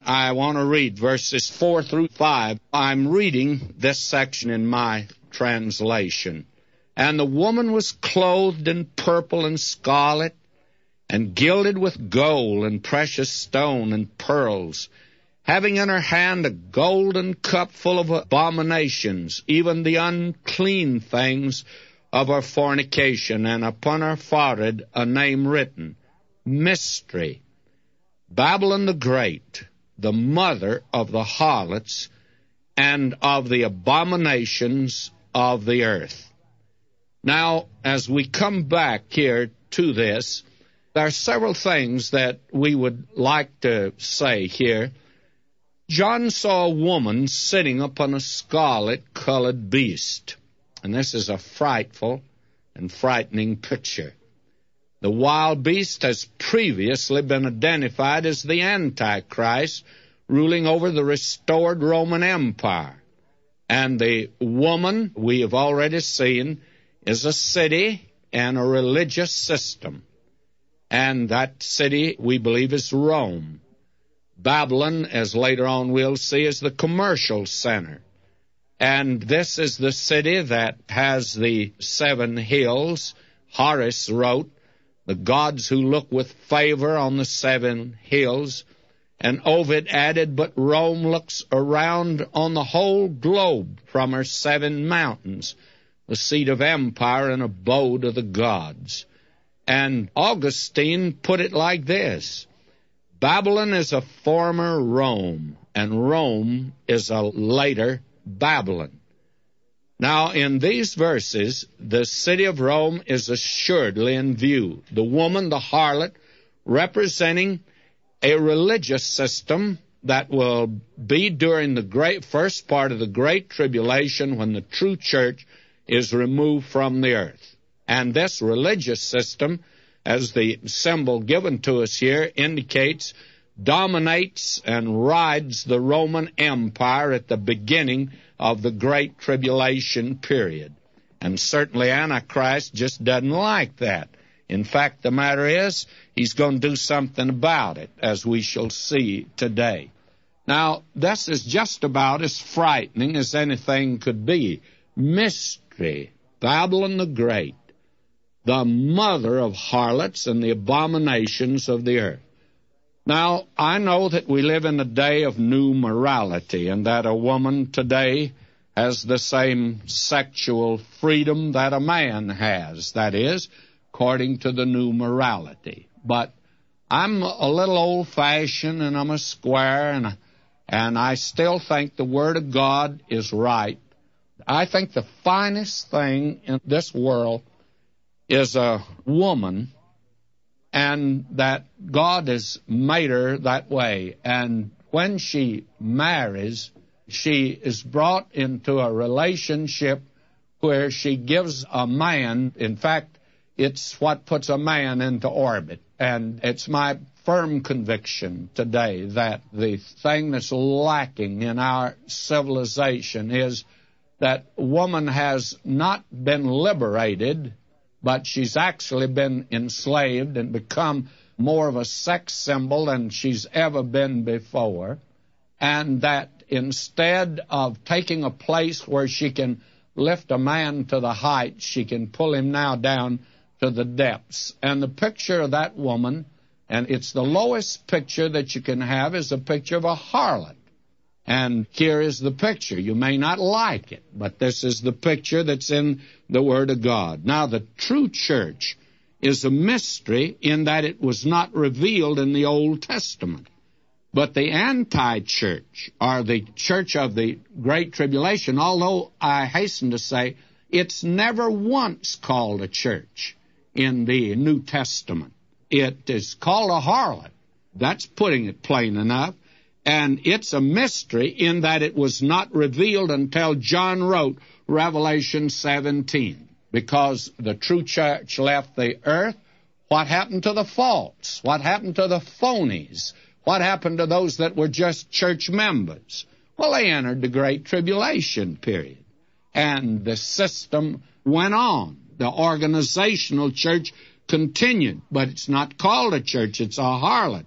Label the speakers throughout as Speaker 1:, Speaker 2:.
Speaker 1: I want to read verses 4 through 5. I'm reading this section in my translation. And the woman was clothed in purple and scarlet, and gilded with gold and precious stone and pearls, having in her hand a golden cup full of abominations, even the unclean things of her fornication, and upon her forehead a name written, Mystery, Babylon the Great, the mother of the harlots and of the abominations of the earth. Now, as we come back here to this, there are several things that we would like to say here. John saw a woman sitting upon a scarlet-colored beast, and this is a frightful and frightening picture. The wild beast has previously been identified as the Antichrist, ruling over the restored Roman Empire. And the woman, we have already seen, is a city and a religious system. And that city, we believe, is Rome. Babylon, as later on we'll see, is the commercial center. And this is the city that has the 7 hills. Horace wrote, the gods who look with favor on the 7 hills. And Ovid added, but Rome looks around on the whole globe from her 7 mountains, the seat of empire and abode of the gods. And Augustine put it like this, Babylon is a former Rome, and Rome is a later Babylon. Now, in these verses, the city of Rome is assuredly in view. The woman, the harlot, representing a religious system that will be during the first part of the Great Tribulation when the true church is removed from the earth. And this religious system, as the symbol given to us here indicates, dominates and rides the Roman Empire at the beginning of the Great Tribulation period. And certainly Antichrist just doesn't like that. In fact, the matter is, he's going to do something about it, as we shall see today. Now, this is just about as frightening as anything could be. Mystery, Babylon the Great, the mother of harlots and the abominations of the earth. Now, I know that we live in a day of new morality, and that a woman today has the same sexual freedom that a man has, that is, according to the new morality. But I'm a little old-fashioned, and I'm a square, and I still think the Word of God is right. I think the finest thing in this world is a woman, and that God has made her that way. And when she marries, she is brought into a relationship where she gives a man, in fact, it's what puts a man into orbit. And it's my firm conviction today that the thing that's lacking in our civilization is that woman has not been liberated, but she's actually been enslaved and become more of a sex symbol than she's ever been before, and that instead of taking a place where she can lift a man to the heights, she can pull him now down to the depths. And the picture of that woman, and it's the lowest picture that you can have, is a picture of a harlot. And here is the picture. You may not like it, but this is the picture that's in the Word of God. Now, the true church is a mystery in that it was not revealed in the Old Testament. But the anti-church, or the church of the Great Tribulation, although I hasten to say it's never once called a church in the New Testament. It is called a harlot. That's putting it plain enough. And it's a mystery in that it was not revealed until John wrote Revelation 17. Because the true church left the earth, what happened to the false? What happened to the phonies? What happened to those that were just church members? Well, they entered the Great Tribulation period. And the system went on. The organizational church continued. But it's not called a church, it's a harlot.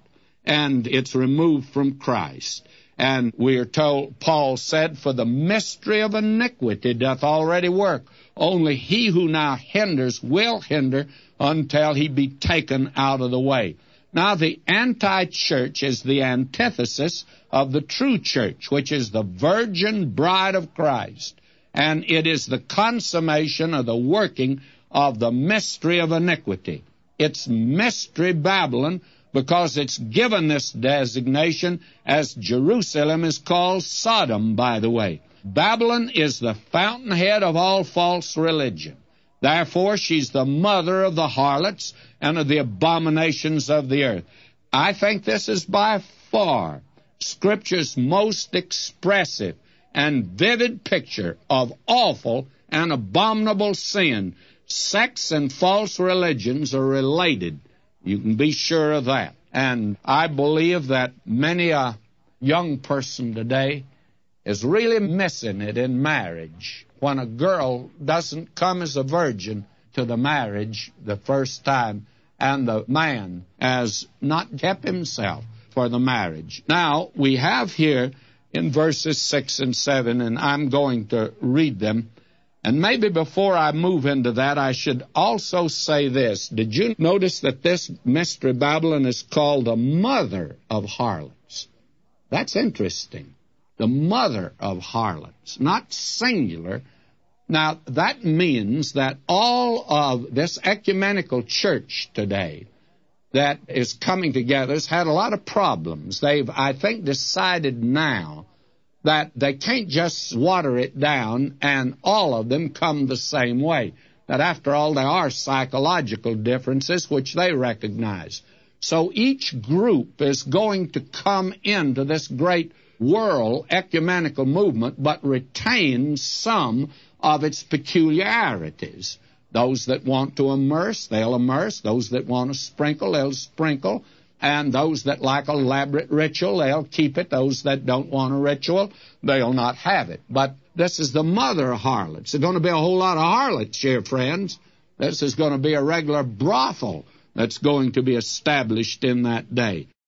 Speaker 1: and it's removed from Christ. And we are told, Paul said, for the mystery of iniquity doth already work. Only he who now hinders will hinder until he be taken out of the way. Now, the anti-church is the antithesis of the true church, which is the virgin bride of Christ. And it is the consummation of the working of the mystery of iniquity. It's Mystery Babylon, because it's given this designation as Jerusalem is called Sodom, by the way. Babylon is the fountainhead of all false religion. Therefore, she's the mother of the harlots and of the abominations of the earth. I think this is by far Scripture's most expressive and vivid picture of awful and abominable sin. Sex and false religions are related. You can be sure of that. And I believe that many a young person today is really missing it in marriage when a girl doesn't come as a virgin to the marriage the first time, and the man has not kept himself for the marriage. Now, we have here in verses 6 and 7, and I'm going to read them. And maybe before I move into that, I should also say this. Did you notice that this Mystery Babylon is called the mother of harlots? That's interesting. The mother of harlots, not singular. Now, that means that all of this ecumenical church today that is coming together has had a lot of problems. They've, I think, decided now that they can't just water it down and all of them come the same way. That after all, there are psychological differences which they recognize. So each group is going to come into this great world ecumenical movement, but retain some of its peculiarities. Those that want to immerse, they'll immerse. Those that want to sprinkle, they'll sprinkle. And those that like elaborate ritual, they'll keep it. Those that don't want a ritual, they'll not have it. But this is the mother of harlots. There's going to be a whole lot of harlots here, friends. This is going to be a regular brothel that's going to be established in that day.